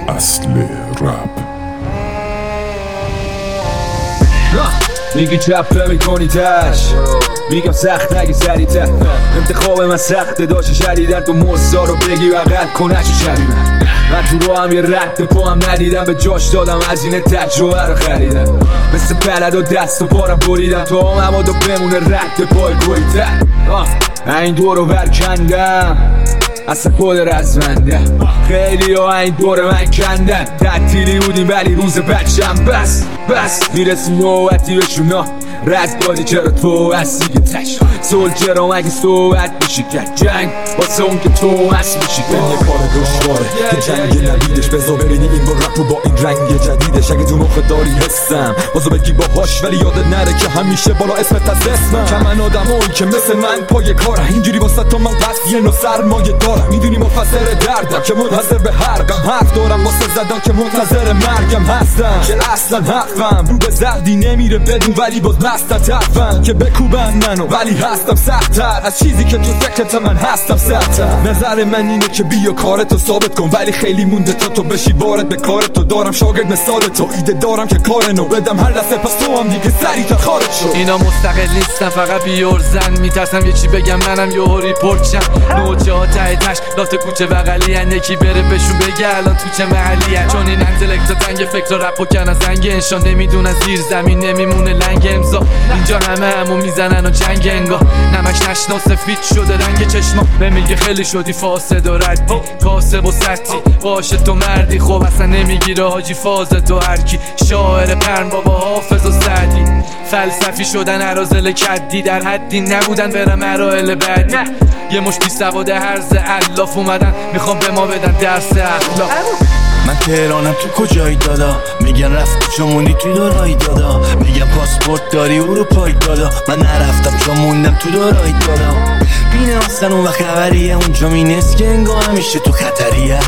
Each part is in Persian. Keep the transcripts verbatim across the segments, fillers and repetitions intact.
اصل رپ. میگی چپ میکنی تش، میگم سخت نگی سریع‌تر. انتخاب من سخته داشت شدیدن تو موسا رو بگی بغل کنش شدیدن. من تو رو هم یه رد پا هم ندیدم، به جاش دادم از این تجربه رو خریدم. مثل بلد و دست و پارم بریدم تا هم همه دو بمونه رد پای گویتر. این دور رو برکندم اصلا خود رزمنده، خیلی ها این دور من کندن. تعطیلی بودیم ولی روز بچم بس بس میرسیم نوبتی بهشونا رد بادی چرا تو هستی که تش سول چرا مگه صحبت میشی کرد جنگ واسه اون که تو هست میشی کرد. یه کار دشواره که جنگ نبیدش، بذار ببینی این با رپ و با این رنگ جدیدش. اگه تو مخ داری حسم بازو بگی باهاش، ولی یادت نره که همیشه بالا اسمت از اسمم. که من آدمایی که مثل من پای کارم، اینجوری واسه تا من قصدی نو سرمایه دارم. میدونی مفسر دردم که منتظر به هر غم حرف دارم، واسه زدن که منتظر مرگم هستم. که اصلا حقم رو به زردی نمیره بدون، ولی باز مستت حرفم که بکوبن منو، ولی هستم سخت‌تر از چیزی که تو فکرت من هستم سخت‌تر. نظر من اینه که بیا کارتو ثابت کن، ولی خیلی مونده تا تو بشی وارد به کارتو. دارم شاگرد مثال تو، ایده دارم که کار نو بدم هر دسته، پس تو هم دیگه سریع‌تر خارج شو. اینا مستقل نیستن فقط بیورزن، میترسم یه چی بگم منم یه ریپورت شم. نوچه ها ته تش لافت کوچه بغلی هن، یکی بره بهشون بگه الان تو چه محلی هن. چون این انتلکتا تنگ فکر رپ و کن از زنگ انشان، نمیدونن زیر زمین نمیمونه لنگ امضا. اینجا همه همو میزنن و جنگ انگار نمک نشنا سفید شده رنگ چشما. نمیگه خیلی شدی فاسد و ردی کاسب و سطی باشه تو مردی. خب اصلا نمیگیره حاجی فاز تو هرکی شاعر پرن بابا حافظ و سعدی. فلسفی شدن عرازل کدی در حدی نبودن برم مراحل بعدی. یه مش بی سواد هرز الاف اومدن میخوام به ما بدن درس اخلاق. من تهرانم تو کجایی دادا، میگن رفت چون موندی تو دورایی دادا. میگن پاسپورت داری اروپایی دادا، من نرفتم چون موندم تو دورایی دادا. بینه اصلا اون و خبریه اونجا مینست که انگاه همیشه تو خطریه.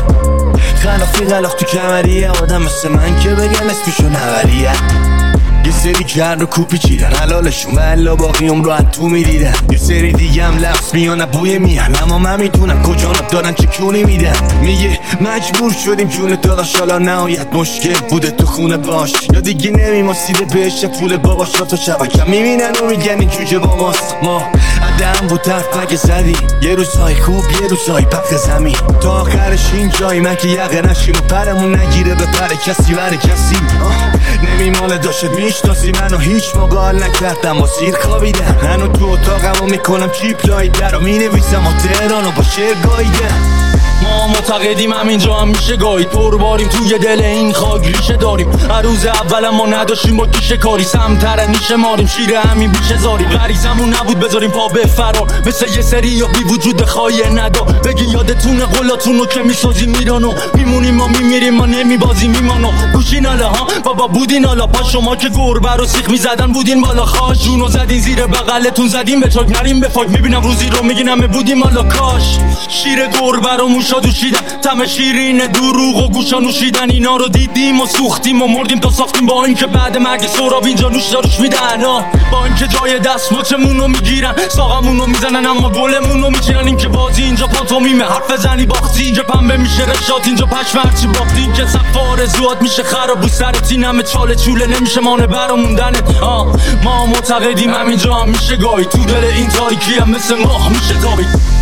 خلافی غلاف تو کمریه، آدم مثل من که بگن اسمشو نوریه. یه سری کرد و کوپی چیدن حلالشون و الا باقی هم رو تو میدیدن. یه سری دیگه هم لفظ میان بوی میان، اما من میدونم کجا رو دارن چه کونی میدن. میگه مجبور شدیم جون داداش حالا نهایت مشکل بوده تو خونه باش، یا دیگه نمیماسیده بهش پول باباش را تو شبکه میبینن و میگن این جوجه باباست. ما عدم بود طرف مگه زدی یه روزهای خوب یه روزهای پخت زمین، تا آخرش این جایی من که یقه نشیم و پرمون نگیره به پر کسی بر کسی. نمیماله داشت میشناسی منو هیچ موقع حال نکردم با سیر خوابیدم. منو تو اتاقمو میکنم چیپ لای در و مینویسم و تهرانو با شعر گاییدم. ما معتقدیم همینجا هم میشه گاهی پر باریم توی دل این خاک ریشه داریم. هر روز اول ما نداشتیم با کیشه کاری سمتر نیشه ماریم شیر همین بیشه زاریم. غریزمون نبود بذاریم پا به فرار مثل یه سری یا بی وجود خواهی ندا. بگی یادتونه قلاتونو که میسازیم میرانو، میمونیم ما میمیریم ما نمیبازیم میمانو. گوشین حالا ها بابا بودین حالا پا شما که گربه رو سیخ میزدن بودین بالا خاش. جونو زدین زیر بغلتون زدیم به چاک نریم به فاک. میبینم روزی رو میگین همه بودیم حالا کاش. شیر گربه رو موشا دوشیدن تم شیرین دروغ و گوشا نوشیدن. اینا رو دیدیم و سوختیم و مردیم تا ساختیم با اینکه بعد مرگ سراب اینجا نوش داروش میدن. با اینکه جای دست مچمونو میگیرن ساقمونو میزنن اما گلمونو میچینن. اینکه بازی اینجا پانتومیمه حرف زنی باختی اینجا پنبه میشه رشات اینجا پشم هرچی باختی. این که سفار زواد میشه خراب و سرت این همه چاله چوله نمیشه مانه برا موندنت. ما معتقدیم همینجا هم میشه گاهی تو دل این تاریکی هم مثل ماه میشه تابید.